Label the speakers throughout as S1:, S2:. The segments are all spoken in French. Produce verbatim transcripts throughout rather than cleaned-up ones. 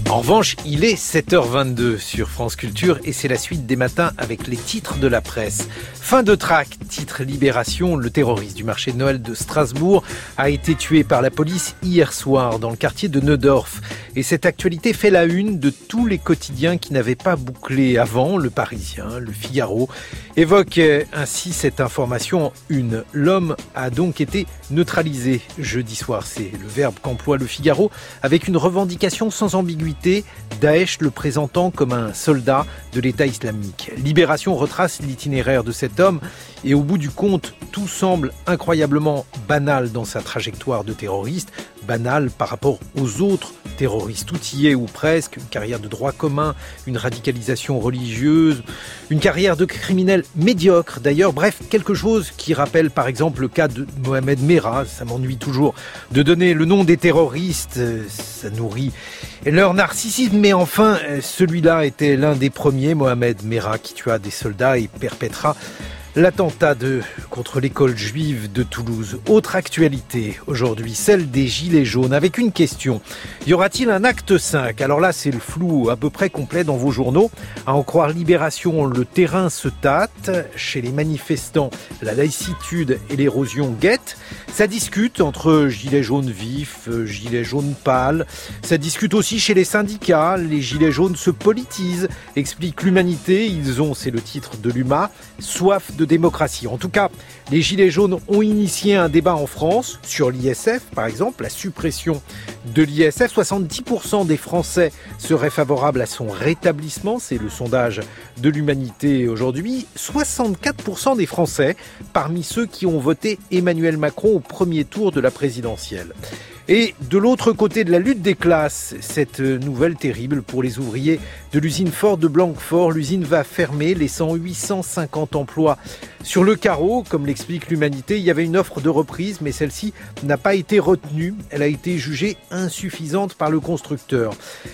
S1: En revanche, il est sept heures vingt-deux sur France Culture et c'est la suite des matins avec les titres de la presse. Fin de traque, titre Libération, le terroriste du marché de Noël de Strasbourg a été tué par la police hier soir dans le quartier de Neudorf. Et cette actualité fait la une de tous les quotidiens qui n'avaient pas bouclé avant. Le Parisien, le Figaro évoque ainsi cette information en une. L'homme a donc été neutralisé jeudi soir. C'est le verbe qu'emploie le Figaro avec une revendication sans ambiguïté. Daesh le présentant comme un soldat de l'État islamique. Libération retrace l'itinéraire de cet homme et au bout du compte, tout semble incroyablement banal dans sa trajectoire de terroriste. Banal par rapport aux autres terroristes outillés ou presque, une carrière de droit commun, une radicalisation religieuse, une carrière de criminel médiocre d'ailleurs, bref, quelque chose qui rappelle par exemple le cas de Mohamed Merah. Ça m'ennuie toujours de donner le nom des terroristes, ça nourrit leur narcissisme, mais enfin, celui-là était l'un des premiers, Mohamed Merah, qui tua des soldats et perpétra l'attentat de, contre l'école juive de Toulouse. Autre actualité aujourd'hui, celle des Gilets jaunes, avec une question. Y aura-t-il un acte cinq ? Alors là, c'est le flou à peu près complet dans vos journaux. À en croire Libération, le terrain se tâte. Chez les manifestants, la lassitude et l'érosion guettent. Ça discute entre Gilets jaunes vifs, Gilets jaunes pâles. Ça discute aussi chez les syndicats. Les Gilets jaunes se politisent, explique l'Humanité. Ils ont, c'est le titre de l'U M A, soif de démocratie. En tout cas, les Gilets jaunes ont initié un débat en France sur l'I S F, par exemple, la suppression de l'I S F. soixante-dix pour cent des Français seraient favorables à son rétablissement, c'est le sondage de l'Humanité aujourd'hui. soixante-quatre pour cent des Français parmi ceux qui ont voté Emmanuel Macron au premier tour de la présidentielle. Et de l'autre côté de la lutte des classes, cette nouvelle terrible pour les ouvriers de l'usine Ford de Blanquefort. L'usine va fermer, laissant huit cent cinquante emplois sur le carreau. Comme l'explique l'Humanité, il y avait une offre de reprise, mais celle-ci n'a pas été retenue. Elle a été jugée insuffisante par le constructeur.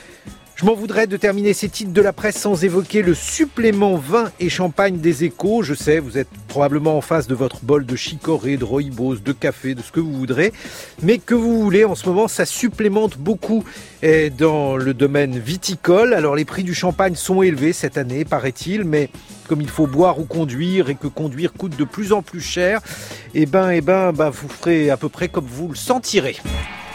S1: Je m'en voudrais de terminer ces titres de la presse sans évoquer le supplément vin et champagne des Échos. Je sais, vous êtes probablement en face de votre bol de chicorée, de rooibos, de café, de ce que vous voudrez. Mais que vous voulez, en ce moment, ça supplémente beaucoup dans le domaine viticole. Alors les prix du champagne sont élevés cette année, paraît-il, mais comme il faut boire ou conduire et que conduire coûte de plus en plus cher, eh ben, eh ben, ben, vous ferez à peu près comme vous le sentirez.